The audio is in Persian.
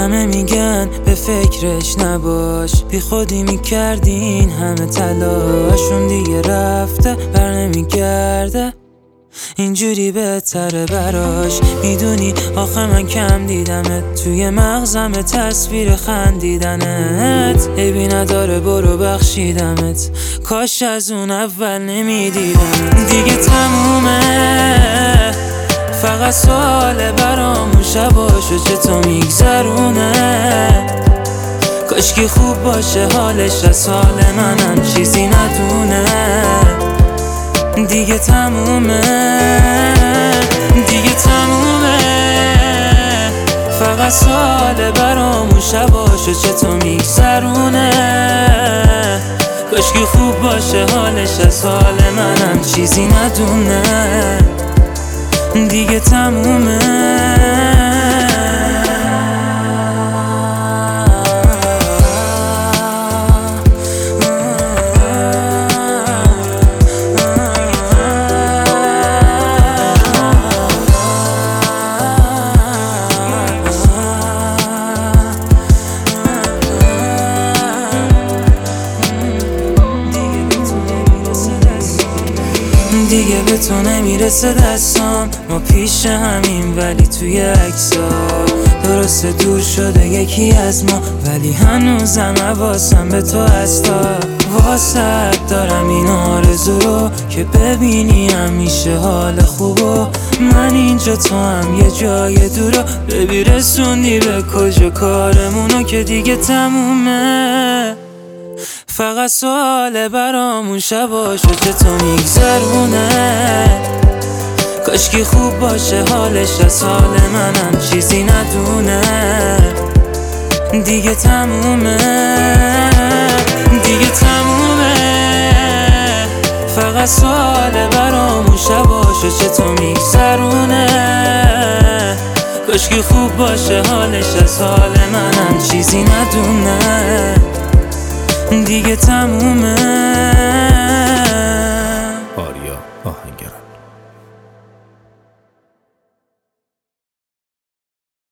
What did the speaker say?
همه میگن به فکرش نباش، بی خودی میکردین همه تلاشون دیگه رفته بر نمیگرده، اینجوری بهتره براش. میدونی آخه من کم دیدمت، توی مغزم تصویر خندیدنت عیبی نداره برو بخشیدمت، کاش از اون اول نمیدیدم. دیگه تمومه فقط سوال برامون شباشو چطور میگذرونه، کاشکی خوب باشه حالش از حال منم چیزی ندونه. دیگه تمومه دیگه تمومه فقط سوال برامون شباشو چطور میگذرونه، کاشکی خوب باشه حالش از حال منم چیزی ندونه. دیگه تمومه دیگه به تو نمیرسه دستام، ما پیش همین ولی توی عکس‌ها درسته دور شده یکی از ما، ولی هنوزم حواسم به تو هستا. واسه دارم این آرزو رو که ببینی همیشه حال خوبو، من اینجا تو هم یه جای دورو، ببی رسوندی به کجا کارمونو که دیگه تمومه. فقط سوال برامون شباشو چطور میگذرونه، کاشکی خوب باشه حالش از حال منم چیزی ندونه. دیگه تمومه دیگه تمومه فقط سوال برامون شباشو چطور میگذرونه، کاشکی خوب باشه حالش از حال منم چیزی ندونه. دیگه تمومه